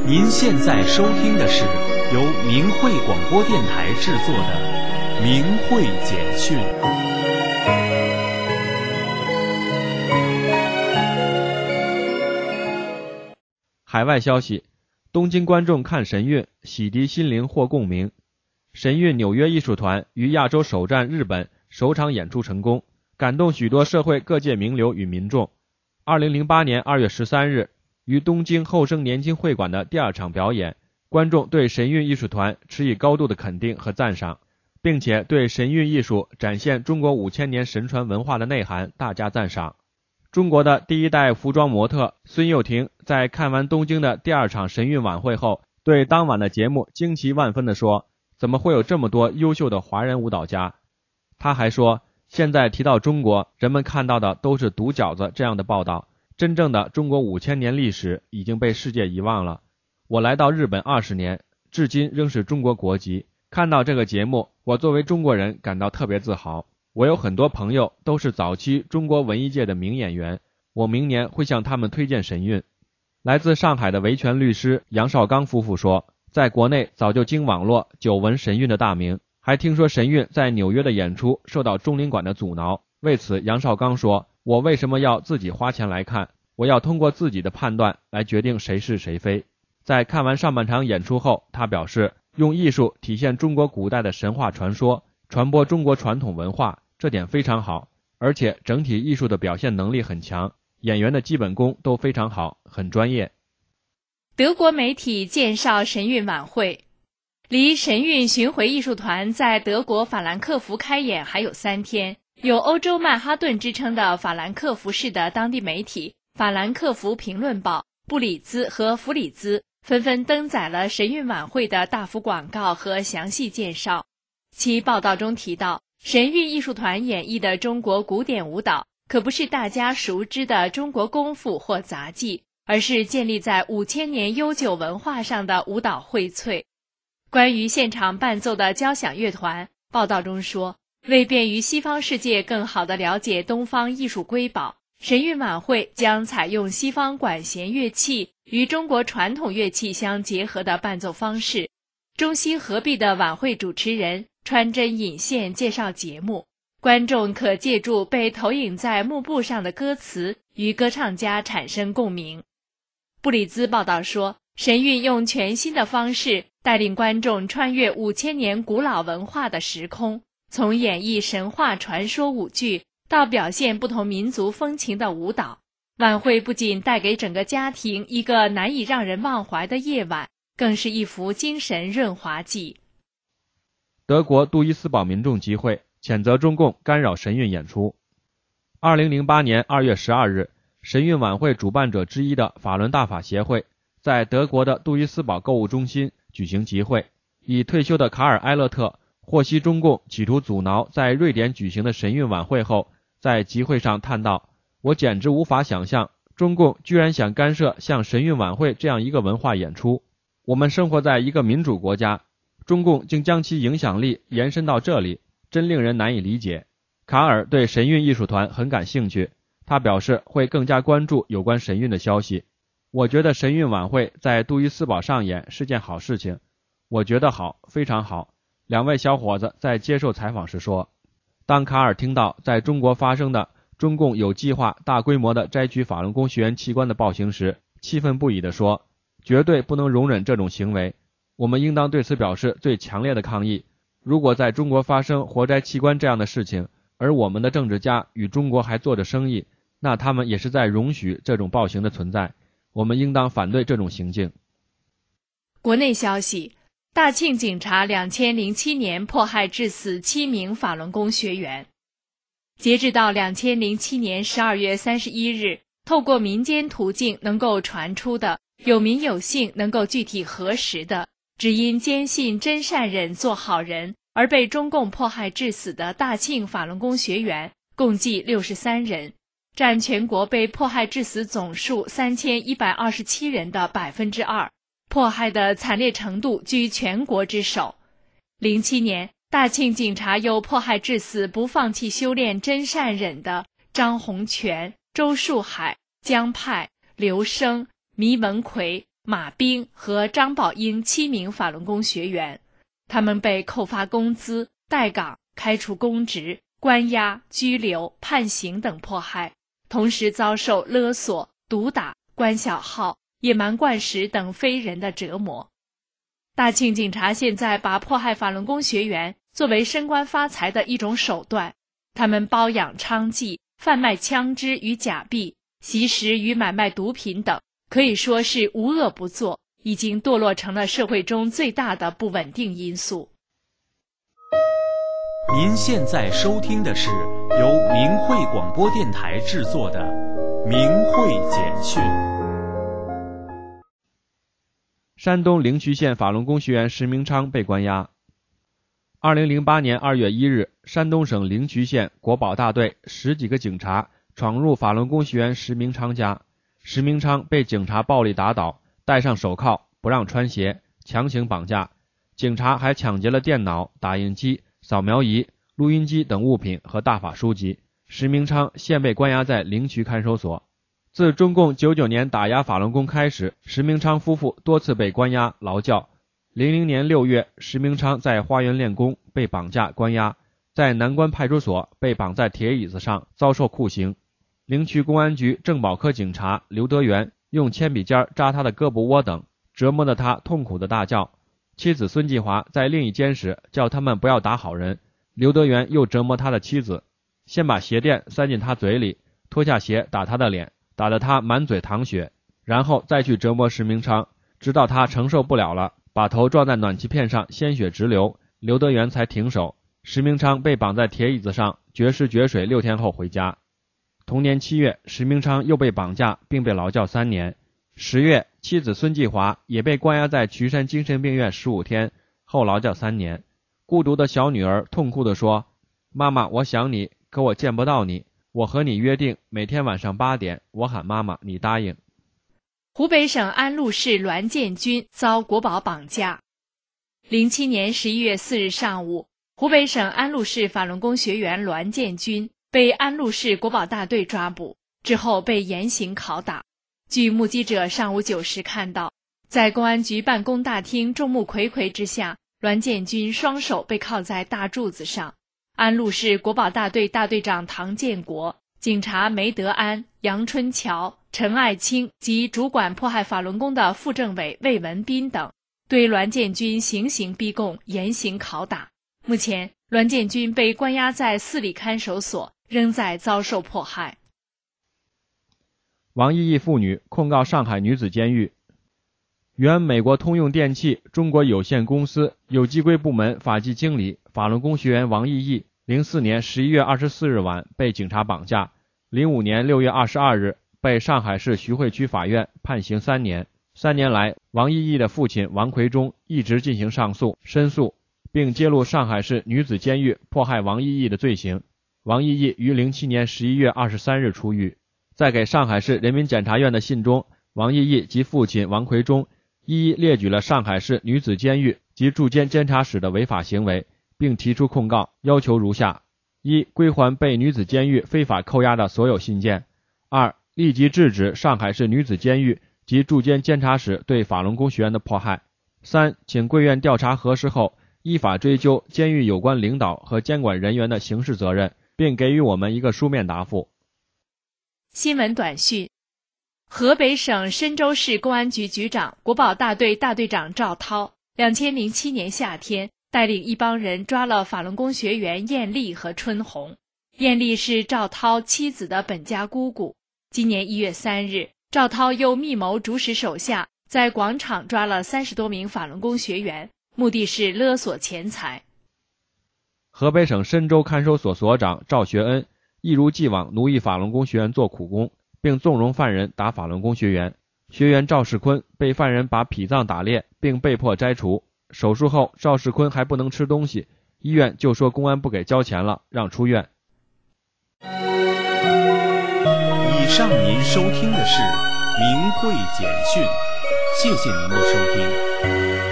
您现在收听的是由明慧广播电台制作的《明慧简讯》。 海外消息：东京观众看神韵，洗涤心灵获共鸣。神韵纽约艺术团于亚洲首站日本首场演出成功，感动许多社会各界名流与民众。2008年2月13日，于东京后生年轻会馆的第二场表演，观众对神韵艺术团持以高度的肯定和赞赏，并且对神韵艺术展现中国5000年神传文化的内涵大加赞赏。中国的第一代服装模特孙又婷在看完东京的第二场神韵晚会后，对当晚的节目惊奇万分地说：“怎么会有这么多优秀的华人舞蹈家？”他还说，现在提到中国，人们看到的都是毒饺子这样的报道，真正的中国5000年历史已经被世界遗忘了。我来到日本20年，至今仍是中国国籍。看到这个节目，我作为中国人感到特别自豪。我有很多朋友都是早期中国文艺界的名演员，我明年会向他们推荐神韵。来自上海的维权律师杨绍刚夫妇说，在国内早就经网络久闻神韵的大名，还听说神韵在纽约的演出受到中领馆的阻挠。为此，杨绍刚说，我为什么要自己花钱来看？我要通过自己的判断来决定谁是谁非。在看完上半场演出后，他表示，用艺术体现中国古代的神话传说，传播中国传统文化，这点非常好，而且整体艺术的表现能力很强，演员的基本功都非常好，很专业。 德国媒体介绍神韵晚会，离神韵巡回艺术团在德国法兰克福开演还有3天，有欧洲曼哈顿之称的法兰克福市的当地媒体法兰克福评论报、布里兹和弗里兹纷纷登载了神韵晚会的大幅广告和详细介绍。其报道中提到，神韵艺术团演绎的中国古典舞蹈可不是大家熟知的中国功夫或杂技，而是建立在5000年悠久文化上的舞蹈荟萃。关于现场伴奏的交响乐团，报道中说，为便于西方世界更好地了解东方艺术瑰宝，神韵晚会将采用西方管弦乐器与中国传统乐器相结合的伴奏方式。中西合璧的晚会主持人穿针引线介绍节目，观众可借助被投影在幕布上的歌词与歌唱家产生共鸣。布里兹报道说，神韵用全新的方式带领观众穿越5000年古老文化的时空，从演绎神话传说舞剧到表现不同民族风情的舞蹈。晚会不仅带给整个家庭一个难以让人忘怀的夜晚，更是一幅精神润滑剂。 德国杜伊斯堡民众集会谴责中共干扰神韵演出。2008年2月12日，神韵晚会主办者之一的法轮大法协会在德国的杜伊斯堡购物中心举行集会，已退休的卡尔·埃勒特获悉中共企图阻挠在瑞典举行的神韵晚会后，在集会上叹道，我简直无法想象，中共居然想干涉像神韵晚会这样一个文化演出。我们生活在一个民主国家，中共竟将其影响力延伸到这里，真令人难以理解。卡尔对神韵艺术团很感兴趣，他表示会更加关注有关神韵的消息。我觉得神韵晚会在杜伊斯堡上演是件好事情，我觉得好，非常好。两位小伙子在接受采访时说，当卡尔听到在中国发生的中共有计划大规模的摘取法轮功学员器官的暴行时，气愤不已地说，绝对不能容忍这种行为，我们应当对此表示最强烈的抗议。如果在中国发生活摘器官这样的事情，而我们的政治家与中国还做着生意，那他们也是在容许这种暴行的存在，我们应当反对这种行径。 国内消息，大庆警察2007年迫害致死7名法轮功学员。截至到2007年12月31日，透过民间途径能够传出的、有名有姓能够具体核实的，只因坚信真善忍做好人而被中共迫害致死的大庆法轮功学员共计63人，占全国被迫害致死总数3127人的2%，迫害的惨烈程度居全国之首。07年，大庆警察又迫害致死不放弃修炼真善忍的张洪全、周树海、江派、刘生、弥文奎、 马彬和张宝英7名法轮功学员，他们被扣发工资、待岗、开除公职、关押、拘留、判刑等迫害，同时遭受勒索、毒打、关小号、野蛮灌食等非人的折磨。大庆警察现在把迫害法轮功学员作为升官发财的一种手段，他们包养娼妓、贩卖枪支与假币、吸食与买卖毒品等，可以说是无恶不作，已经堕落成了社会中最大的不稳定因素。 您现在收听的是由明慧广播电台制作的《明慧简讯》。 山东灵渠县法轮功学员石明昌被关押。2008年2月1日，山东省灵渠县国保大队10几个警察闯入法轮功学员石明昌家，石明昌被警察暴力打倒，戴上手铐，不让穿鞋，强行绑架。警察还抢劫了电脑、打印机、扫描仪、录音机等物品和大法书籍。石明昌现被关押在灵渠看守所。自中共99年打压法轮功开始，石明昌夫妇多次被关押劳教。00年6月，石明昌在花园练功被绑架关押，在南关派出所被绑在铁椅子上遭受酷刑。灵渠公安局政保科警察刘德元用铅笔尖扎他的胳膊窝等，折磨得他痛苦的大叫。妻子孙继华在另一监时叫他们不要打好人，刘德元又折磨他的妻子，先把鞋垫塞进他嘴里，脱下鞋打他的脸，打得他满嘴淌血，然后再去折磨石明昌，直到他承受不了了，把头撞在暖气片上，鲜血直流，刘德元才停手。石明昌被绑在铁椅子上，绝食绝水6天后回家。同年7月，石明昌又被绑架并被劳教3年。10月，妻子孙继华也被关押在渠山精神病院15天，后劳教3年。孤独的小女儿痛哭地说：“妈妈，我想你，可我见不到你。我和你约定，每天晚上8点，我喊妈妈，你答应。” 湖北省安陆市栾建军遭国保绑架。07年11月4日上午，湖北省安陆市法轮功学员栾建军被安陆市国保大队抓捕，之后被严刑拷打。据目击者上午9时看到，在公安局办公大厅众目睽睽之下，栾建军双手被铐在大柱子上。安陆市国保大队大队长唐建国、警察梅德安、杨春桥、陈爱清及主管迫害法轮功的副政委魏文斌等，对栾建军行刑逼供，严刑拷打。目前，栾建军被关押在4里看守所，仍在遭受迫害。 王毅毅妇女控告上海女子监狱。原美国通用电气中国有限公司有机硅部门法纪经理、法轮功学员王毅毅04年11月24日晚被警察绑架，05年6月22日被上海市徐汇区法院判刑3年。3年来，王毅毅的父亲王奎忠一直进行上诉、申诉，并揭露上海市女子监狱迫害王毅毅的罪行。王毅毅于07年11月23日出狱。在给上海市人民检察院的信中，王毅毅及父亲王奎忠一一列举了上海市女子监狱及驻监监察室的违法行为，并提出控告，要求如下： 1. 归还被女子监狱非法扣押的所有信件； 2. 立即制止上海市女子监狱及驻监监察室对法轮功学员的迫害； 3. 请贵院调查核实后，依法追究监狱有关领导和监管人员的刑事责任，并给予我们一个书面答复。 新闻短讯：河北省申州市公安局局长、国保大队大队长赵涛2007年夏天带领一帮人抓了法轮功学员艳丽和春红。艳丽是赵涛妻子的本家姑姑。今年1月3日，赵涛又密谋主使手下在广场抓了30多名法轮功学员，目的是勒索钱财。 河北省申州看守所所长赵学恩一如既往奴役法轮功学员做苦工，并纵容犯人打法轮功学员。学员赵世坤被犯人把脾脏打裂，并被迫摘除。手术后，赵世坤还不能吃东西，医院就说公安不给交钱了，让出院。 以上您收听的是明慧简讯，谢谢您的收听。